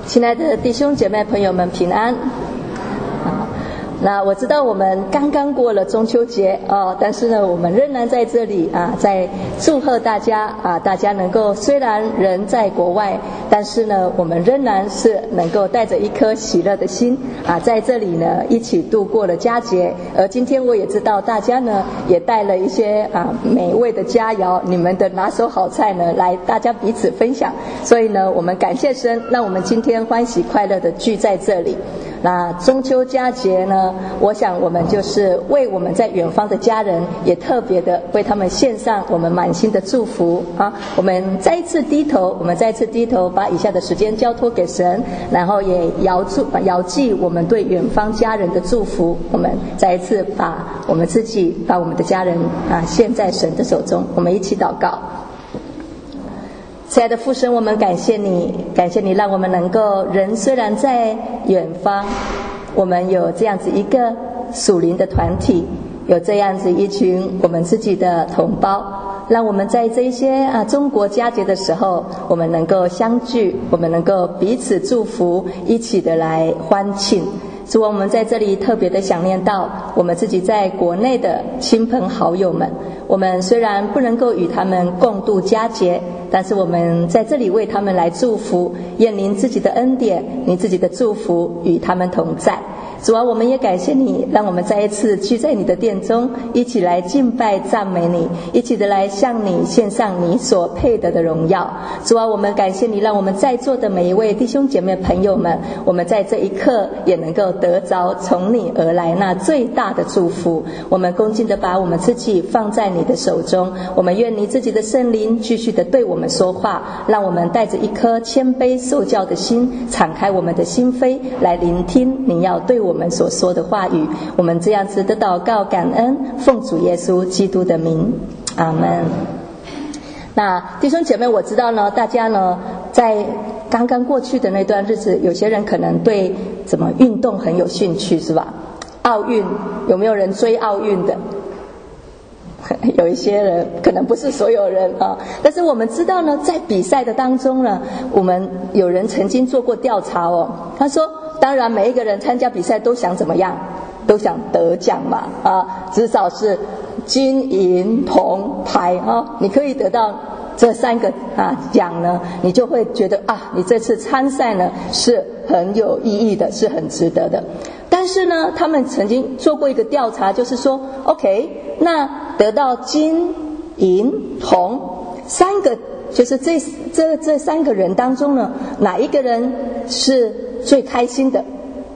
亲爱的弟兄姐妹朋友们平安。那我知道我们刚刚过了中秋节但是呢我们仍然在这里在祝贺大家大家能够虽然人在国外，但是呢我们仍然是能够带着一颗喜乐的心在这里呢一起度过了佳节。而今天我也知道大家呢也带了一些美味的佳肴，你们的拿手好菜呢来大家彼此分享，所以呢我们感谢神，让我们今天欢喜快乐的聚在这里。那中秋佳节呢，我想我们就是为我们在远方的家人，也特别的为他们献上我们满心的祝福我们再一次低头，把以下的时间交托给神，然后也遥寄我们对远方家人的祝福。我们再一次把我们自己，把我们的家人献在神的手中。我们一起祷告。亲爱的父神，我们感谢你，让我们能够人虽然在远方，我们有这样子一个属灵的团体，有这样子一群我们自己的同胞，让我们在这些中国佳节的时候，我们能够相聚，我们能够彼此祝福，一起的来欢庆。主啊，我们在这里特别的想念到我们自己在国内的亲朋好友们，我们虽然不能够与他们共度佳节，但是我们在这里为他们来祝福，愿您自己的恩典，您自己的祝福与他们同在。主啊，我们也感谢你，让我们再一次聚在你的殿中，一起来敬拜赞美你，一起的来向你献上你所配得的荣耀。主啊，我们感谢你，让我们在座的每一位弟兄姐妹朋友们，我们在这一刻也能够得着从你而来那最大的祝福。我们恭敬的把我们自己放在你的手中，我们愿你自己的圣灵继续的对我们说话，让我们带着一颗谦卑受教的心，敞开我们的心扉来聆听你要对我们所说的话语。我们这样子的祷告感恩，奉主耶稣基督的名，阿们。那弟兄姐妹，我知道呢，大家呢在刚刚过去的那段日子，有些人可能对怎么运动很有兴趣，是吧？奥运，有没有人追奥运的？有一些人，可能不是所有人但是我们知道呢，在比赛的当中呢，我们有人曾经做过调查他说当然每一个人参加比赛都想怎么样，都想得奖嘛至少是金银铜牌你可以得到这三个奖呢，你就会觉得你这次参赛呢是很有意义的，是很值得的。但是呢，他们曾经做过一个调查，就是说 OK， 那得到金银铜三个，就是这三个人当中呢，哪一个人是最开心的？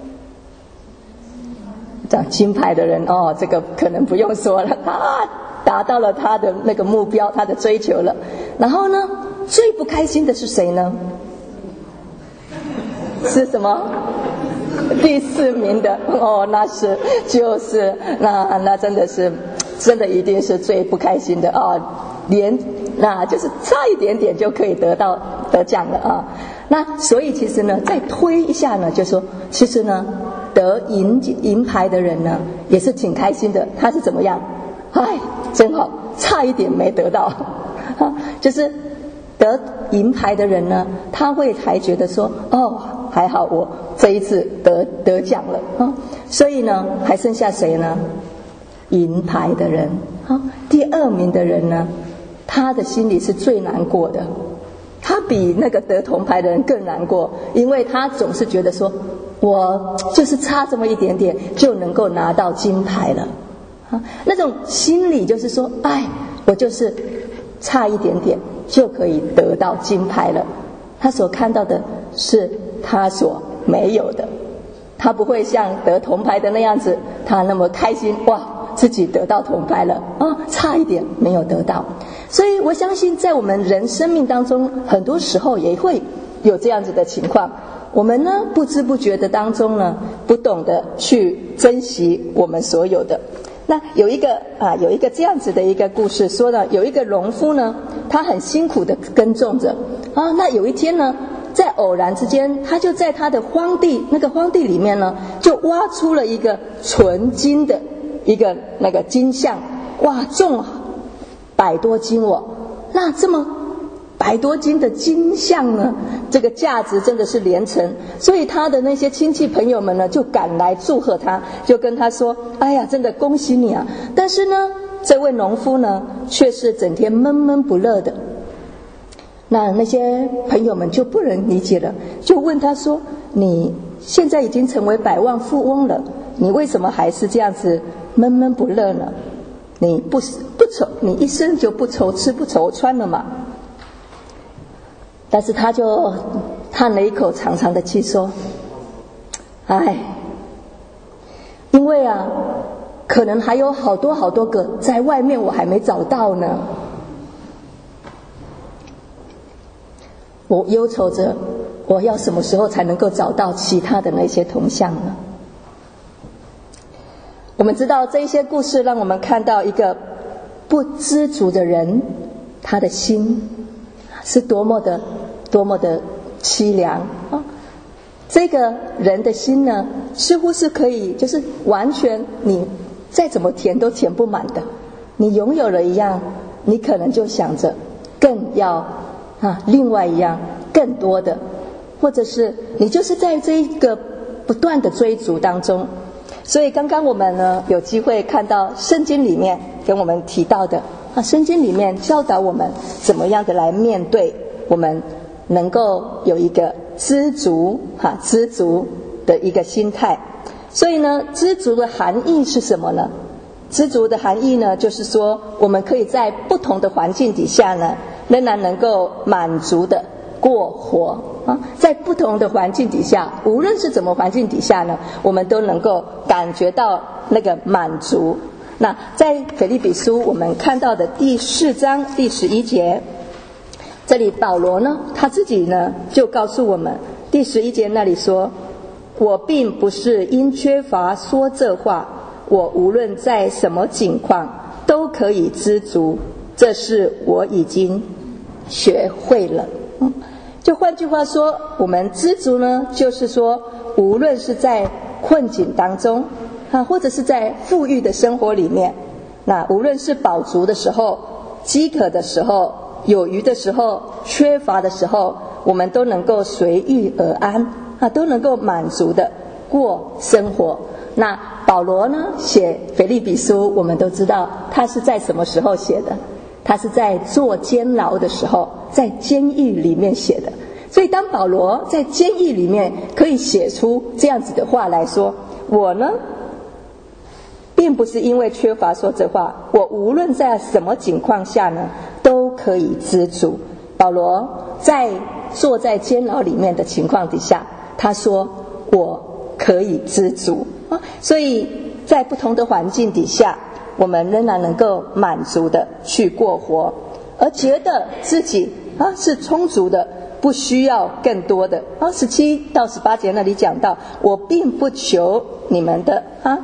讲金牌的人这个可能不用说了，他达到了他的那个目标，他的追求了。然后呢，最不开心的是谁呢？是什么？第4名的那是就是那真的一定是最不开心的那就是差一点点就可以得奖了那所以其实呢，再推一下呢，就说其实呢，得银牌的人呢也是挺开心的。他是怎么样？真好，差一点没得到就是得银牌的人呢，他会还觉得说还好我这一次得奖了所以呢，还剩下谁呢？银牌的人第2名的人呢，他的心里是最难过的，他比那个得铜牌的人更难过，因为他总是觉得说我就是差这么一点点就能够拿到金牌了那种心理就是说我就是差一点点就可以得到金牌了。他所看到的是他所没有的，他不会像得铜牌的那样子，他那么开心自己得到铜牌了差一点没有得到。所以我相信在我们人生命当中，很多时候也会有这样子的情况，我们呢不知不觉的当中呢，不懂得去珍惜我们所有的。那有一个这样子的一个故事，说呢，有一个农夫呢，他很辛苦的耕种着那有一天呢，在偶然之间，他就在他的荒地里面呢，就挖出了一个纯金的一个那个金像，重100多斤那这么 100多斤的金项呢，这个价值真的是连城，所以他的那些亲戚朋友们呢就赶来祝贺他，就跟他说：哎呀，真的恭喜你啊！但是呢，这位农夫呢却是整天闷闷不乐的。那些朋友们就不能理解了，就问他说：你现在已经成为百万富翁了，你为什么还是这样子闷闷不乐呢？你你一生就不愁吃不愁穿了嘛？但是他就叹了一口长长的气说：哎，因为啊，可能还有好多好多个在外面我还没找到呢。我忧愁着，我要什么时候才能够找到其他的那些同乡呢？我们知道这一些故事让我们看到一个不知足的人，他的心是多么的凄凉啊！这个人的心呢，似乎是可以就是完全你再怎么填都填不满的。你拥有了一样，你可能就想着更要另外一样更多的，或者是你就是在这一个不断的追逐当中。所以刚刚我们呢有机会看到圣经里面跟我们提到的圣经里面教导我们怎么样的来面对，我们能够有一个知足的一个心态。所以呢，知足的含义是什么呢？知足的含义呢，就是说我们可以在不同的环境底下呢，仍然能够满足的过活在不同的环境底下，无论是怎么环境底下呢，我们都能够感觉到那个满足。那在腓立比书我们看到的第4章第11节，这里保罗呢他自己呢就告诉我们，第11节那里说：我并不是因缺乏说这话，我无论在什么境况都可以知足，这是我已经学会了。就换句话说，我们知足呢，就是说无论是在困境当中或者是在富裕的生活里面，那无论是饱足的时候、饥渴的时候、有余的时候、缺乏的时候，我们都能够随遇而安都能够满足的过生活。那保罗呢写腓立比书，我们都知道他是在什么时候写的？他是在坐监牢的时候，在监狱里面写的。所以当保罗在监狱里面可以写出这样子的话来说，我呢并不是因为缺乏说这话，我无论在什么情况下呢都可以知足。保罗在坐在监牢里面的情况底下，他说我可以知足所以在不同的环境底下，我们仍然能够满足的去过活，而觉得自己是充足的，不需要更多的17到18节那里讲到，我并不求你们的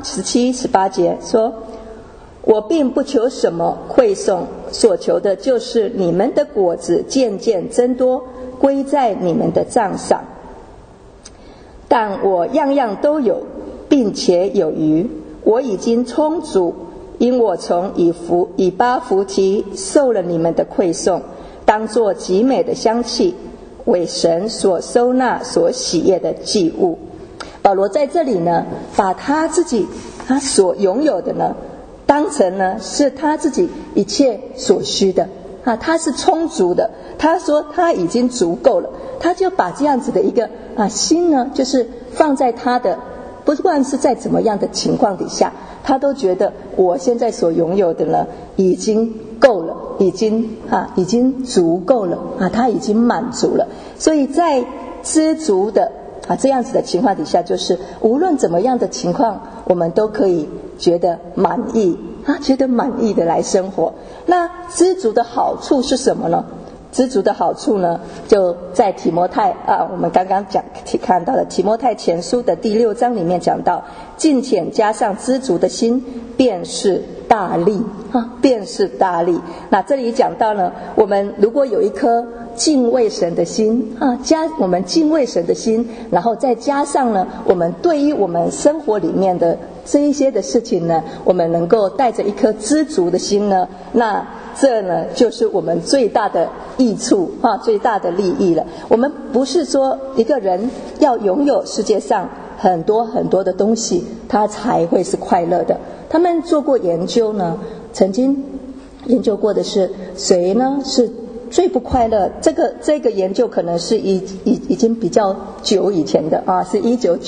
17、18节说，我并不求什么馈送，所求的就是你们的果子渐渐增多，归在你们的账上。但我样样都有，并且有余，我已经充足，因我从以巴弗提受了你们的馈送，当作极美的香气，为神所收纳所喜悦的祭物。保罗在这里呢，把他自己所拥有的呢，当成呢是他自己一切所需的他是充足的。他说他已经足够了，他就把这样子的一个心呢，就是放在他的不管是在怎么样的情况底下，他都觉得我现在所拥有的呢已经够了，已经足够了他已经满足了。所以在知足的这样子的情况底下，就是无论怎么样的情况，我们都可以觉得满意觉得满意的来生活。那知足的好处是什么呢？知足的好处呢，就在提摩太我们刚刚看到的提摩太前书的第6章里面讲到，敬虔加上知足的心，便是大利便是大利。那这里讲到呢，我们如果有一颗敬畏神的心我们敬畏神的心，然后再加上呢，我们对于我们生活里面的这一些的事情呢，我们能够带着一颗知足的心呢，那这呢就是我们最大的益处最大的利益了。我们不是说一个人要拥有世界上很多很多的东西他才会是快乐的。他们做过研究呢，曾经研究过的是谁呢是最不快乐。这个研究可能是已经比较久以前的是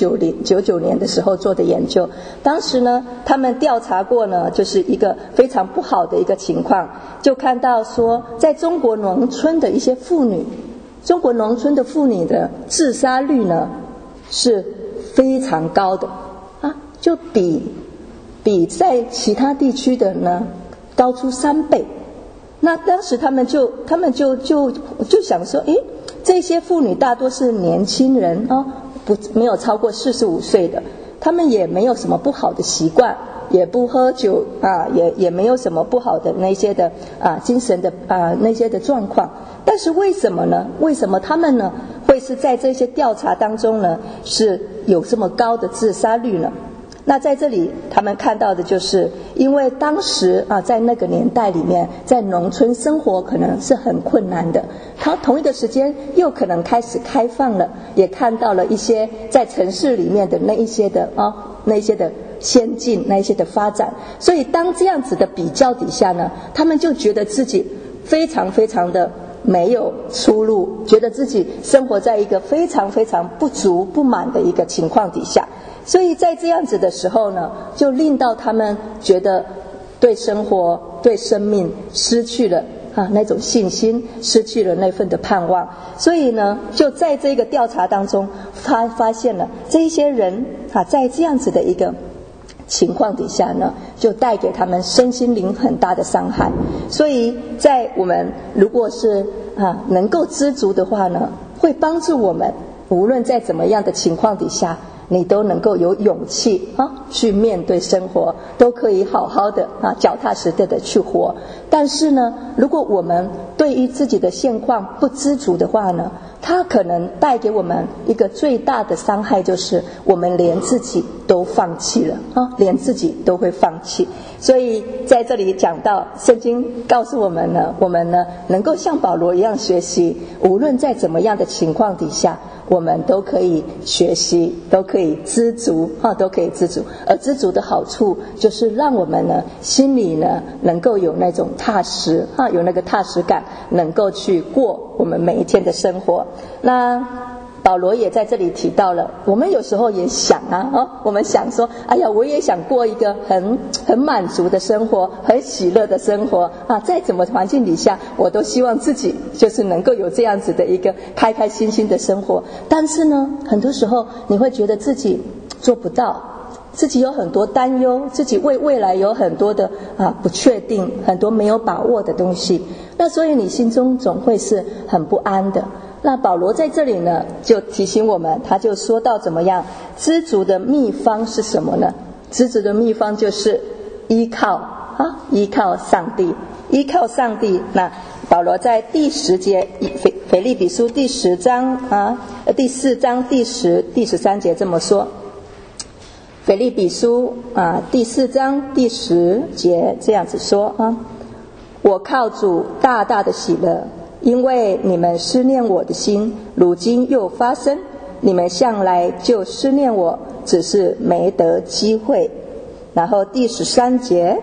1999年的时候做的研究。当时呢他们调查过呢，就是一个非常不好的一个情况，就看到说在中国农村的一些妇女，中国农村的妇女的自杀率呢是非常高的就比在其他地区的呢高出3倍。那当时他们就想说，这些妇女大多是年轻人没有超过45岁的，他们也没有什么不好的习惯，也不喝酒也没有什么不好的那些的精神的那些的状况。但是为什么呢？为什么他们呢会是在这些调查当中呢是有这么高的自杀率呢？那在这里他们看到的就是因为当时在那个年代里面，在农村生活可能是很困难的，他同一个时间又可能开始开放了，也看到了一些在城市里面的那一些的先进，那一些的发展。所以当这样子的比较底下呢，他们就觉得自己非常非常的没有出路，觉得自己生活在一个非常非常不足不满的一个情况底下。所以在这样子的时候呢，就令到他们觉得对生活对生命失去了那种信心，失去了那份的盼望。所以呢就在这个调查当中发现了这一些人在这样子的一个情况底下呢，就带给他们身心灵很大的伤害。所以在我们如果是能够知足的话呢，会帮助我们无论在怎么样的情况底下，你都能够有勇气去面对生活，都可以好好的脚踏实地的去活。但是呢，如果我们对于自己的现况不知足的话呢，它可能带给我们一个最大的伤害，就是我们连自己都放弃了连自己都会放弃。所以在这里讲到圣经告诉我们呢，我们呢能够像保罗一样学习，无论在怎么样的情况底下，我们都可以学习，都可以知足都可以知足。而知足的好处就是让我们呢心里呢能够有那种踏实有那个踏实感，能够去过我们每一天的生活。那保罗也在这里提到了，我们有时候也想我们想说，哎呀，我也想过一个很满足的生活，很喜乐的生活在怎么环境底下，我都希望自己就是能够有这样子的一个开开心心的生活。但是呢，很多时候你会觉得自己做不到，自己有很多担忧，自己为未来有很多的不确定，很多没有把握的东西，那所以你心中总会是很不安的。那保罗在这里呢就提醒我们，他就说到怎么样知足的秘方是什么呢？知足的秘方就是依靠上帝，依靠上帝。那保罗在第10节腓立比书第10章第4章第10第13节这么说。腓立比书第4章第10节这样子说我靠主大大的喜乐，因为你们思念我的心如今又发生，你们向来就思念我，只是没得机会。然后第13节，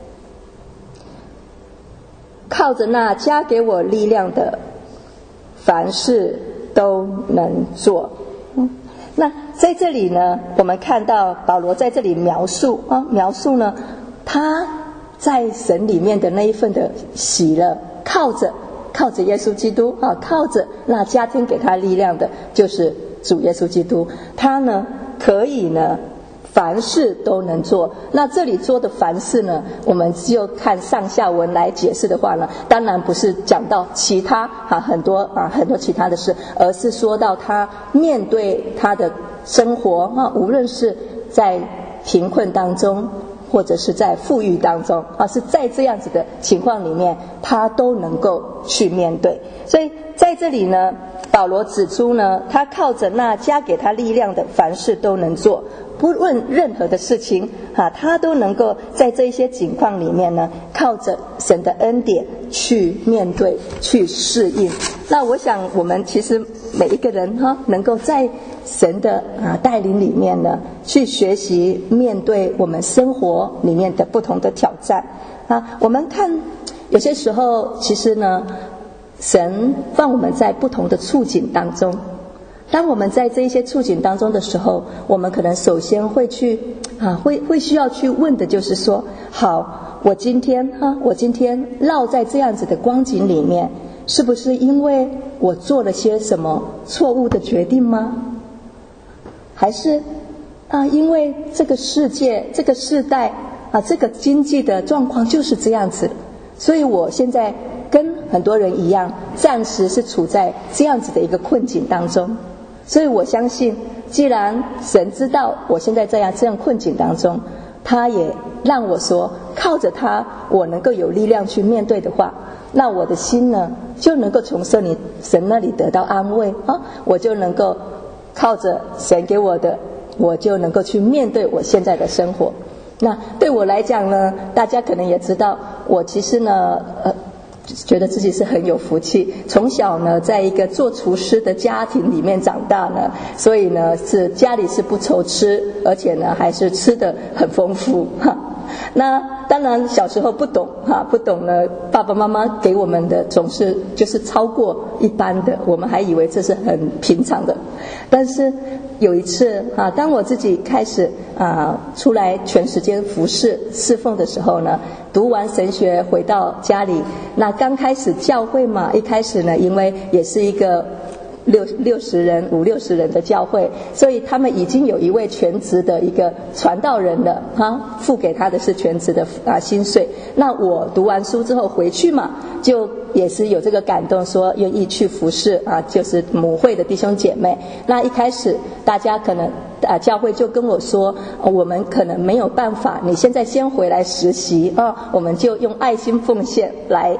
靠着那加给我力量的，凡事都能做。那在这里呢，我们看到保罗在这里描述呢，他在神里面的那一份的喜乐，靠着耶稣基督靠着那加添给他力量的就是主耶稣基督，他呢可以呢凡事都能做。那这里做的凡事呢，我们就看上下文来解释的话呢，当然不是讲到其他很多其他的事，而是说到他面对他的生活无论是在贫困当中或者是在富裕当中是在这样子的情况里面他都能够去面对。所以在这里呢， 保罗指出呢，他靠着那加给他力量的，凡事都能做，不论任何的事情他都能够在这些情况里面呢，靠着神的恩典去面对，去适应。那我想我们其实每一个人能够在神的带领里面呢，去学习面对我们生活里面的不同的挑战我们看有些时候其实呢，神放我们在不同的处境当中，当我们在这一些处境当中的时候，我们可能首先会去会需要去问的就是说，好，我今天落在这样子的光景里面，是不是因为我做了些什么错误的决定吗？还是因为这个世界这个世代这个经济的状况就是这样子，所以我现在跟很多人一样，暂时是处在这样子的一个困境当中。所以我相信，既然神知道我现在在这样困境当中，他也让我说靠着他我能够有力量去面对的话，那我的心呢就能够从神那里得到安慰我就能够靠着神给我的，我就能够去面对我现在的生活。那对我来讲呢，大家可能也知道，我其实呢觉得自己是很有福气，从小呢在一个做厨师的家庭里面长大呢，所以呢是家里是不愁吃，而且呢还是吃得很丰富那当然小时候不懂呢，爸爸妈妈给我们的总是就是超过一般的，我们还以为这是很平常的。但是有一次当我自己开始出来全时间服侍侍奉的时候呢，读完神学回到家里，那刚开始教会嘛，一开始呢因为也是一个五六十人的教会，所以他们已经有一位全职的一个传道人了付给他的是全职的薪水。那我读完书之后回去嘛，就也是有这个感动，说愿意去服侍就是母会的弟兄姐妹。那一开始大家可能教会就跟我说我们可能没有办法，你现在先回来实习我们就用爱心奉献来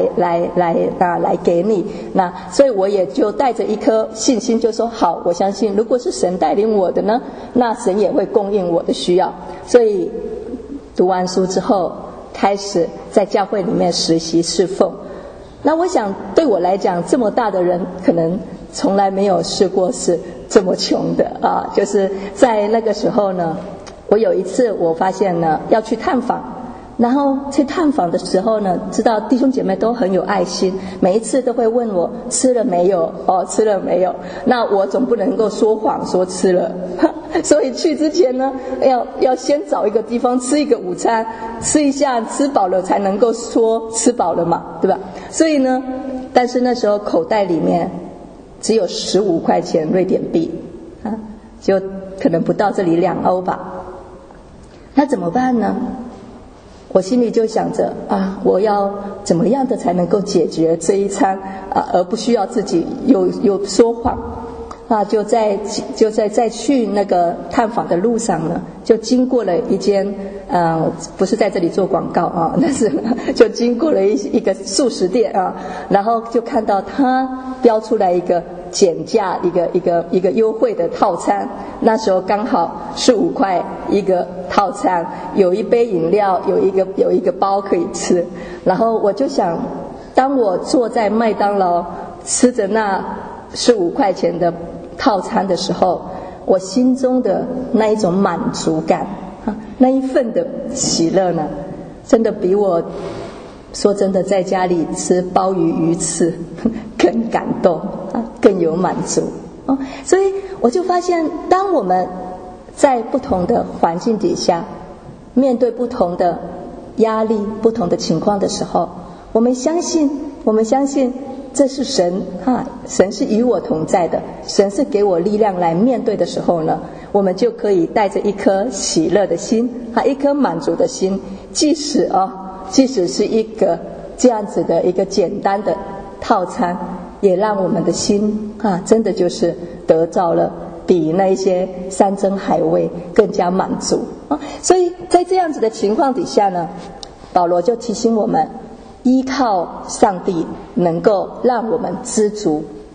给你。那所以我也就带着一颗信心，就说好，我相信如果是神带领我的呢，那神也会供应我的需要。所以读完书之后开始在教会里面实习侍奉。那我想对我来讲，这么大的人可能从来没有试过是这么穷的就是在那个时候呢，我有一次我发现呢要去探访，然后去探访的时候呢，知道弟兄姐妹都很有爱心，每一次都会问我吃了没有吃了没有。那我总不能够说谎说吃了所以去之前呢要先找一个地方吃一个午餐，吃一下吃饱了才能够说吃饱了嘛，对吧？所以呢，但是那时候口袋里面只有15块钱瑞典币就可能不到这里2欧吧。那怎么办呢？我心里就想着我要怎么样的才能够解决这一餐而不需要自己又说谎就在去那个探访的路上呢，就经过了一间不是在这里做广告但是就经过了一个素食店然后就看到他标出来一个减价一个优惠的套餐，那时候刚好是5块一个套餐，有一杯饮料，有一个包可以吃。然后我就想，当我坐在麦当劳吃着那15块钱的套餐的时候，我心中的那一种满足感那一份的喜乐呢，真的比我说真的在家里吃鲍鱼鱼翅更感动更有满足所以我就发现，当我们在不同的环境底下面对不同的压力不同的情况的时候，我们相信这是神神是与我同在的，神是给我力量来面对的时候呢，我们就可以带着一颗喜乐的心一颗满足的心，即使是一个这样子的一个简单的套餐，也让我们的心真的就是得到了比那些山珍海味更加满足所以在这样子的情况底下呢，保罗就提醒我们，依靠上帝能够让我们知足，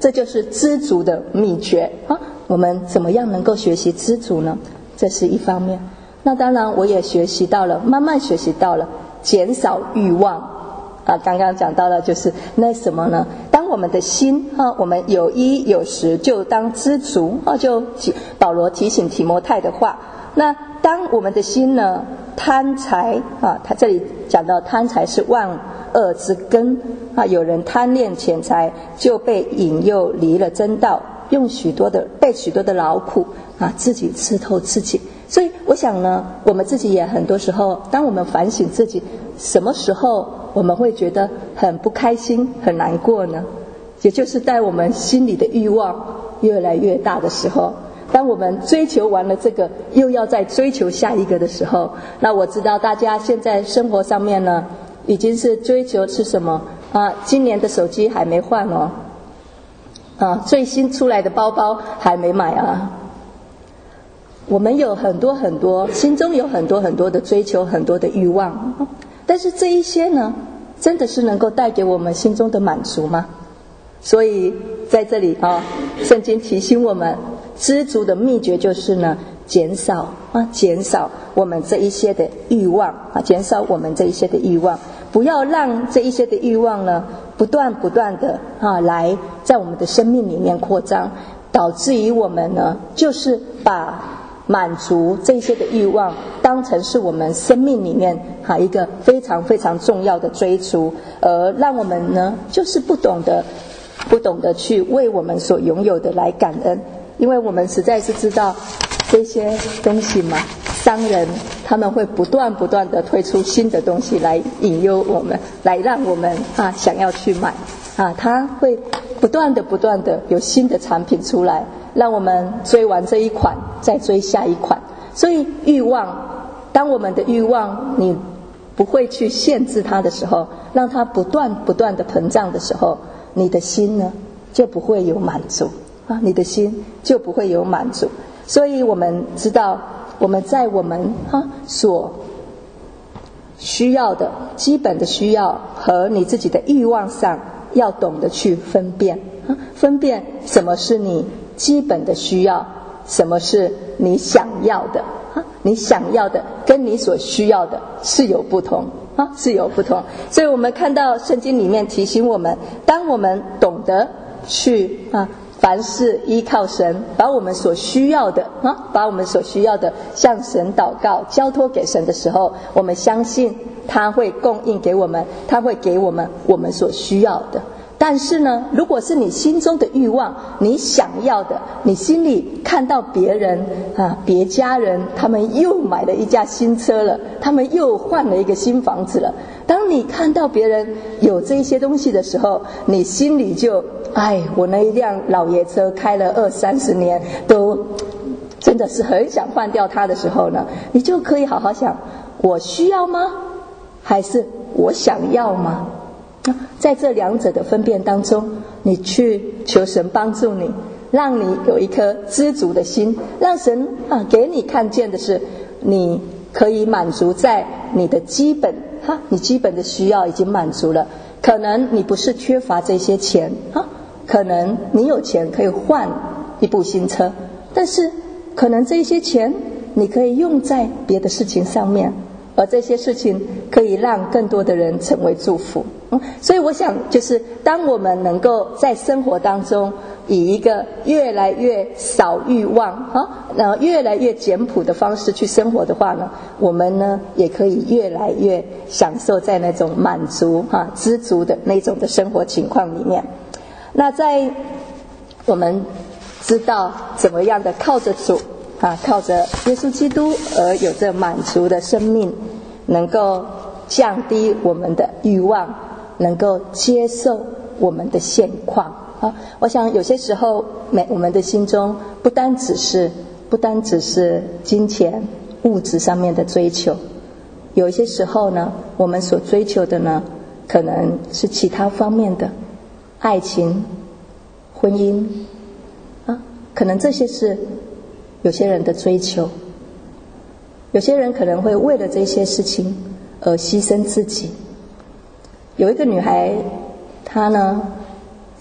这就是知足的秘诀啊！我们怎么样能够学习知足呢？这是一方面。那当然我也学习到了，慢慢学习到了减少欲望啊。刚刚讲到了就是那什么呢？当我们的心啊，我们有衣有食就当知足啊，就保罗提醒提摩太的话。那当我们的心呢贪财啊，他这里讲到贪财是万恶之根啊，有人贪恋钱财，就被引诱离了真道，被许多的劳苦啊，自己吃透自己。所以我想呢，我们自己也很多时候，当我们反省自己，什么时候我们会觉得很不开心、很难过呢？也就是在我们心里的欲望越来越大的时候，当我们追求完了这个，又要再追求下一个的时候，那我知道大家现在生活上面呢，已经是追求是什么啊？今年的手机还没换哦，啊，最新出来的包包还没买啊。我们有很多很多，心中有很多很多的追求，很多的欲望，但是这一些呢，真的是能够带给我们心中的满足吗？所以在这里啊，圣经提醒我们，知足的秘诀就是呢，减少我们这一些的欲望啊，减少我们这一些的欲望，不要让这一些的欲望呢，不断的啊，来在我们的生命里面扩张，导致于我们呢，就是把满足这些的欲望当成是我们生命里面一个非常非常重要的追逐，而让我们呢，就是不懂得去为我们所拥有的来感恩。因为我们实在是知道这些东西嘛，商人他们会不断的推出新的东西来引诱我们，来让我们想要去买啊，他会不断的有新的产品出来，让我们追完这一款再追下一款。所以欲望，当我们的欲望你不会去限制它的时候，让它不断的膨胀的时候，你的心呢就不会有满足啊，你的心就不会有满足。所以我们知道，我们在我们所需要的基本的需要和你自己的欲望上，要懂得去分辨什么是你基本的需要，什么是你想要的你想要的跟你所需要的是有不同是有不同。所以我们看到圣经里面提醒我们，当我们懂得去凡事依靠神，把我们所需要的向神祷告，交托给神的时候，我们相信他会供应给我们，他会给我们所需要的。但是呢，如果是你心中的欲望，你想要的，你心里看到别人别家人他们又买了一架新车了，他们又换了一个新房子了，当你看到别人有这些东西的时候，你心里就我那一辆老爷车开了20-30年，都真的是很想换掉它的时候呢，你就可以好好想，我需要吗？还是我想要吗？在这两者的分辨当中，你去求神帮助你，让你有一颗知足的心，让神给你看见的是，你可以满足在你的基本你基本的需要已经满足了。可能你不是缺乏这些钱可能你有钱可以换一部新车，但是可能这些钱你可以用在别的事情上面，而这些事情可以让更多的人成为祝福。所以我想，就是当我们能够在生活当中以一个越来越少欲望越来越简朴的方式去生活的话呢，我们呢也可以越来越享受在那种满足知足的那种的生活情况里面。那在我们知道怎么样的靠着主靠着耶稣基督而有着满足的生命，能够降低我们的欲望，能够接受我们的现况我想有些时候我们的心中不单只是金钱物质上面的追求，有一些时候呢，我们所追求的呢，可能是其他方面的爱情、婚姻可能这些是有些人的追求。有些人可能会为了这些事情而牺牲自己。有一个女孩，她呢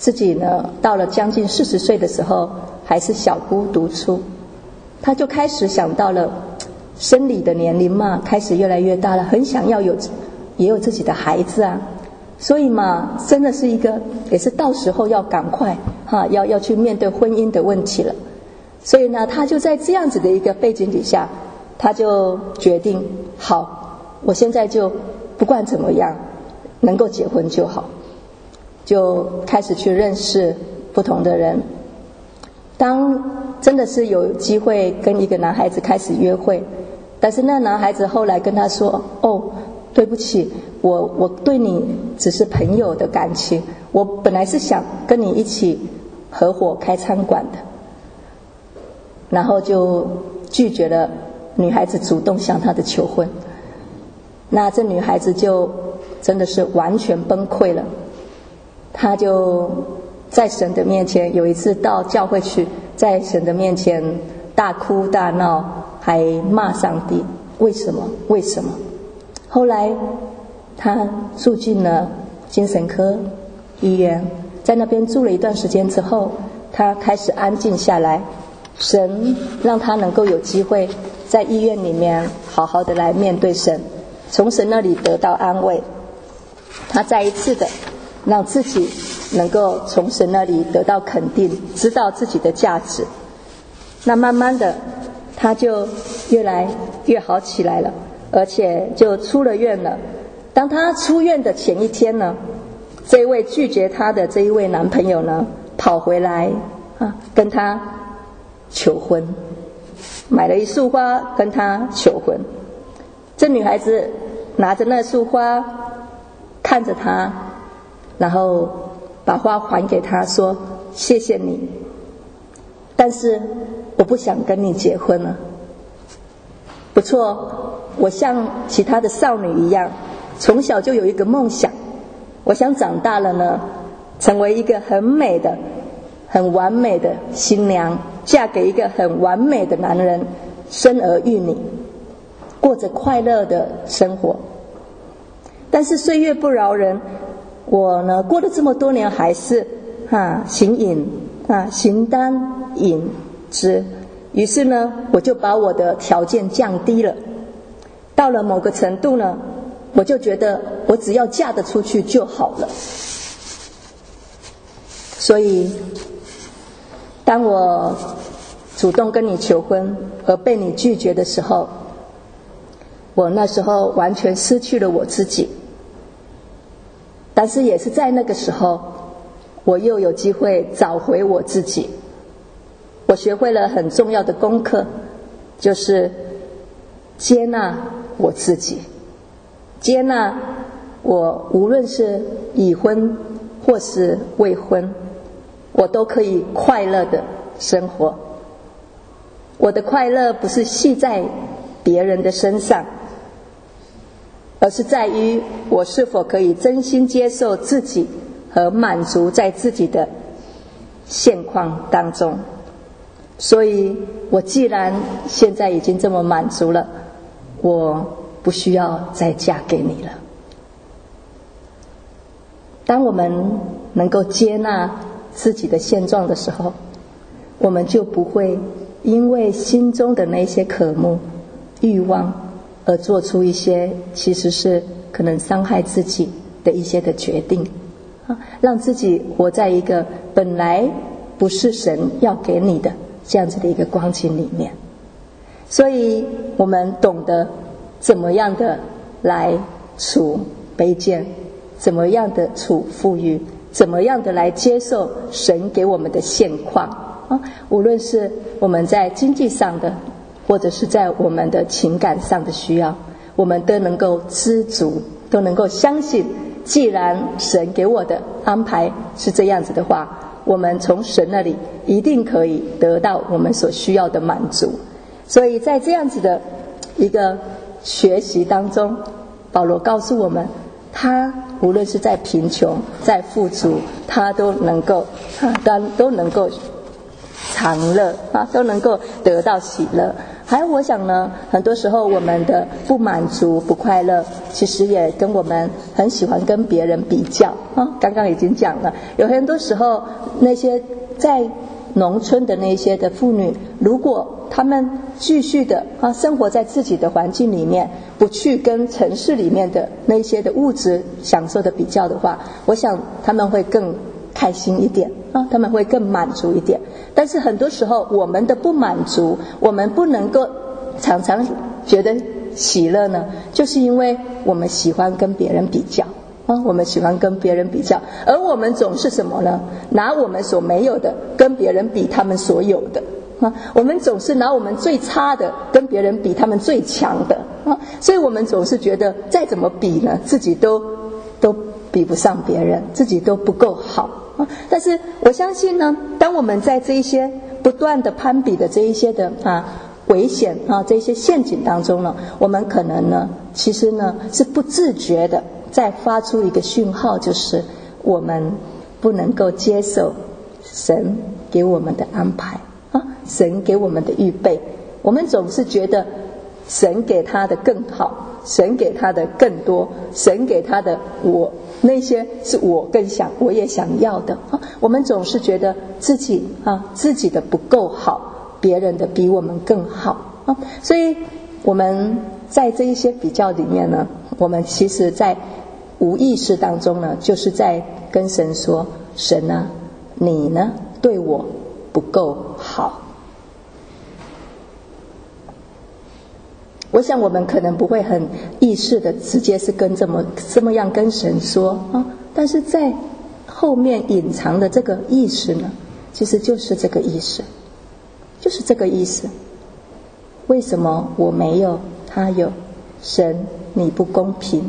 自己呢到了将近40岁的时候，还是小姑独出，他就开始想到了生理的年龄嘛，开始越来越大了，很想要也有自己的孩子啊，所以嘛，真的是一个也是到时候要赶快要去面对婚姻的问题了。所以呢，他就在这样子的一个背景底下，他就决定，好，我现在就不管怎么样能够结婚就好，就开始去认识不同的人。当真的是有机会跟一个男孩子开始约会，但是那男孩子后来跟他说，对不起，我对你只是朋友的感情，我本来是想跟你一起合伙开餐馆的，然后就拒绝了女孩子主动向他的求婚。那这女孩子就真的是完全崩溃了，她就在神的面前，有一次到教会去，在神的面前大哭大闹，还骂上帝，为什么？后来她住进了精神科医院，在那边住了一段时间之后，她开始安静下来，神让她能够有机会在医院里面好好的来面对神，从神那里得到安慰。她再一次的让自己能够从神那里得到肯定，知道自己的价值。那慢慢的她就越来越好起来了，而且就出了院了。当她出院的前一天呢，这一位拒绝她的这一位男朋友呢，跑回来跟她求婚，买了一束花跟她求婚。这女孩子拿着那束花看着他，然后把花还给他，说谢谢你，但是我不想跟你结婚了。不错，我像其他的少女一样，从小就有一个梦想，我想长大了呢，成为一个很美的很完美的新娘，嫁给一个很完美的男人，生儿育女，过着快乐的生活。但是岁月不饶人，我呢过了这么多年还是行饮形单饮之，于是呢我就把我的条件降低了。到了某个程度呢，我就觉得我只要嫁得出去就好了。所以当我主动跟你求婚而被你拒绝的时候，我那时候完全失去了我自己。但是也是在那个时候，我又有机会找回我自己。我学会了很重要的功课，就是接纳我自己，接纳我无论是已婚或是未婚，我都可以快乐的生活。我的快乐不是系在别人的身上，而是在于我是否可以真心接受自己和满足在自己的现况当中。所以我既然现在已经这么满足了，我不需要再嫁给你了。当我们能够接纳自己的现状的时候，我们就不会因为心中的那些渴慕欲望而做出一些其实是可能伤害自己的一些的决定，让自己活在一个本来不是神要给你的这样子的一个光景里面。所以我们懂得怎么样的来处卑贱，怎么样的处富裕，怎么样的来接受神给我们的现况，无论是我们在经济上的，或者是在我们的情感上的需要，我们都能够知足，都能够相信，既然神给我的安排是这样子的话，我们从神那里一定可以得到我们所需要的满足。所以在这样子的一个学习当中，保罗告诉我们，他无论是在贫穷在富足，他都能够常乐都能够得到喜乐， 还有我想呢，很多时候我们的不满足、不快乐，其实也跟我们很喜欢跟别人比较啊。刚刚已经讲了，有很多时候那些在农村的那些的妇女，如果他们继续的生活在自己的环境里面，不去跟城市里面的那些的物质享受的比较的话，我想他们会更开心一点啊，他们会更满足一点。但是很多时候我们的不满足，我们不能够常常觉得喜乐呢，就是因为我们喜欢跟别人比较啊，我们喜欢跟别人比较，而我们总是什么呢？拿我们所没有的跟别人比他们所有的啊，我们总是拿我们最差的跟别人比他们最强的啊，所以我们总是觉得再怎么比呢，自己都比不上别人，自己都不够好啊。但是我相信呢，当我们在这一些不断的攀比的这一些的危险这些陷阱当中呢，我们可能呢，其实呢是不自觉的在发出一个讯号，就是我们不能够接受神给我们的安排啊，神给我们的预备。我们总是觉得神给他的更好，神给他的更多，神给他的那些是我也想要的啊。我们总是觉得自己的不够好，别人的比我们更好啊。所以我们在这一些比较里面呢，我们其实在无意识当中呢，就是在跟神说，神啊，你呢对我不够好。我想我们可能不会很意识的直接是跟这么样跟神说啊，但是在后面隐藏的这个意识呢，其实就是这个意识，就是这个意思。为什么我没有，他有？神，你不公平。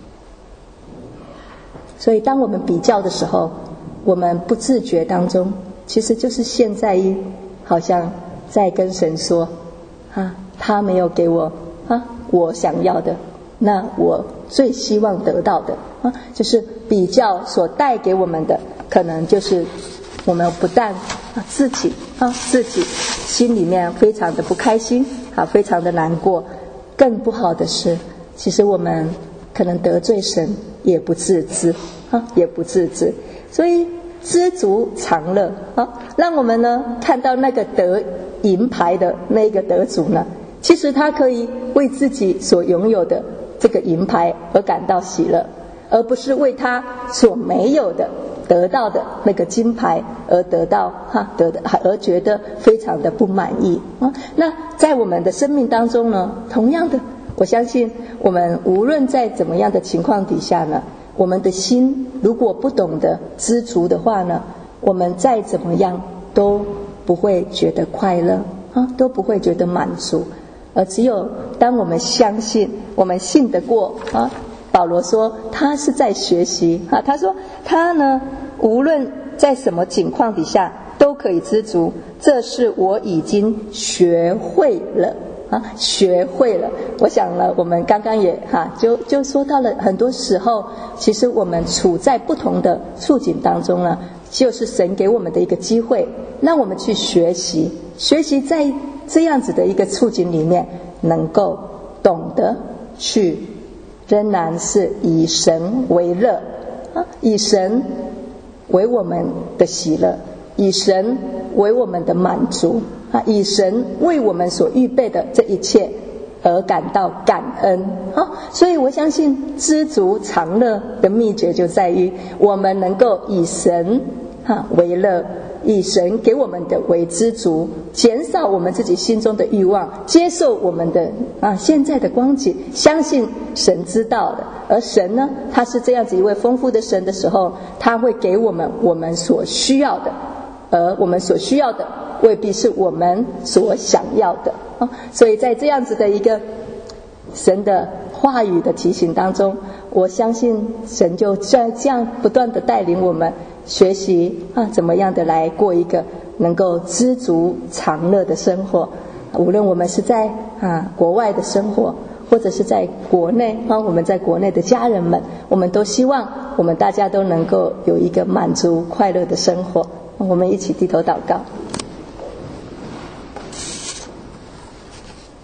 所以当我们比较的时候，我们不自觉当中，其实就是现在好像在跟神说他没有给我我想要的，那我最希望得到的就是比较所带给我们的，可能就是我们不但自己心里面非常的不开心非常的难过，更不好的是，其实我们可能得罪神也不自知也不自知。所以知足常乐让我们呢看到那个得银牌的那个得主呢，其实他可以为自己所拥有的这个银牌而感到喜乐，而不是为他所没有的得到的那个金牌而而觉得非常的不满意那在我们的生命当中呢，同样的，我相信我们无论在怎么样的情况底下呢，我们的心如果不懂得知足的话呢，我们再怎么样都不会觉得快乐都不会觉得满足。而只有当我们相信，我们信得过保罗说他是在学习他说他呢无论在什么情况底下都可以知足，这是我已经学会了学会了。我想了，我们刚刚也就说到了，很多时候其实我们处在不同的处境当中呢，就是神给我们的一个机会，让我们去学习在这样子的一个处境里面，能够懂得去仍然是以神为乐以神为我们的喜乐，以神为我们的满足以神为我们所预备的这一切而感到感恩所以我相信知足常乐的秘诀就在于我们能够以神为乐，以神给我们的为知足，减少我们自己心中的欲望，接受我们的现在的光景，相信神知道的。而神呢，他是这样子一位丰富的神的时候，他会给我们所需要的，而我们所需要的未必是我们所想要的所以在这样子的一个神的话语的提醒当中，我相信神就这样不断的带领我们学习怎么样的来过一个能够知足常乐的生活。无论我们是在国外的生活，或者是在国内我们在国内的家人们，我们都希望我们大家都能够有一个满足快乐的生活。我们一起低头祷告。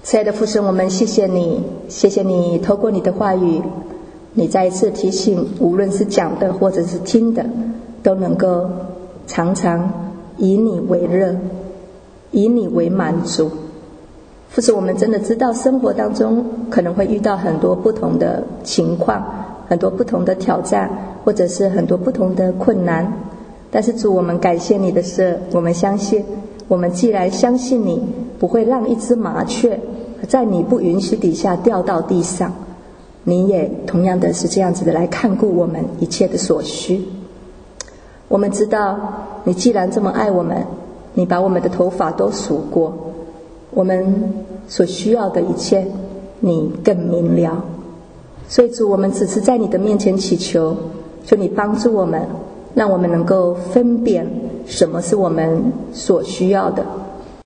亲爱的父神，我们谢谢你，谢谢你透过你的话语，你再一次提醒，无论是讲的或者是听的，都能够常常以你为乐，以你为满足。父神，我们真的知道生活当中可能会遇到很多不同的情况，很多不同的挑战，或者是很多不同的困难，但是主，我们感谢你的是，我们相信，我们既然相信你不会让一只麻雀在你不允许底下掉到地上，你也同样的是这样子的来看顾我们一切的所需。我们知道你既然这么爱我们，你把我们的头发都数过，我们所需要的一切你更明了。所以主，我们只是在你的面前祈求，求你帮助我们，让我们能够分辨什么是我们所需要的，